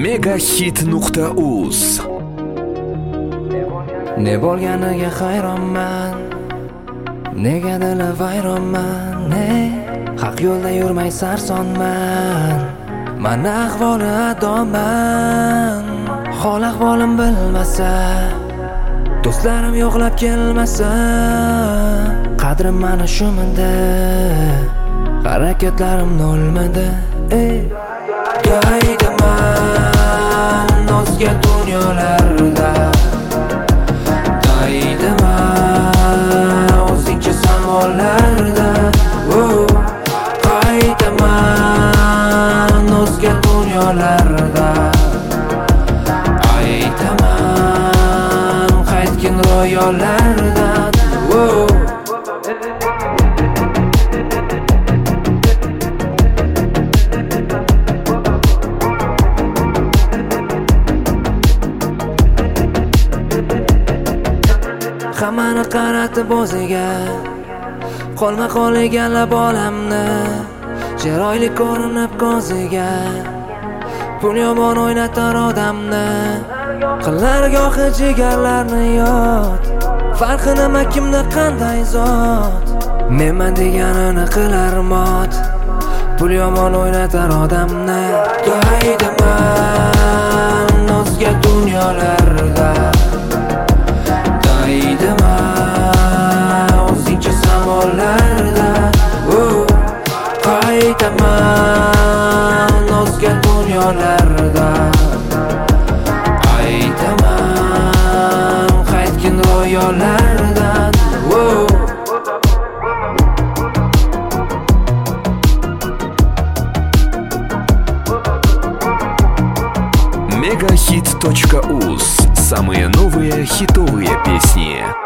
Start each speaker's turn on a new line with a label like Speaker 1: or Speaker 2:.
Speaker 1: megahit.uz.
Speaker 2: Ne bo'lganiga hayronman, nega dili vayronman, ne haq yo'lda yurmay sarsonman. Men ahvoli adoman, hol ahvolim bilmasa, do'stlarim yo'qlab kelmasa, qadrim mana shumida, harakatlarim nolmada. Daydiman o'zga dunyolarda, daydiman o'zingcha samolarda, qaytaman o'zga dunyolarda, aytaman qaytgin ro'yolardan. Hammani qaratib o'ziga, qo'lma qo'l egallab olamni, chiroyli ko'rinib ko'ziga, pul yomon o'ynatar odamni, qilar gohi jigarlarni yod. Farqi nima, kimda qanday zot, menman deganini qilar mot. Pul yomon o'ynatar odamni, daydiman o'zga dunyolarda, daydiman o'zingcha samolarda, qaytaman o'zga dunyolarda, aytaman qaytgin ro'yolardan.
Speaker 1: megahit.uz. Самые новые хитовые песни.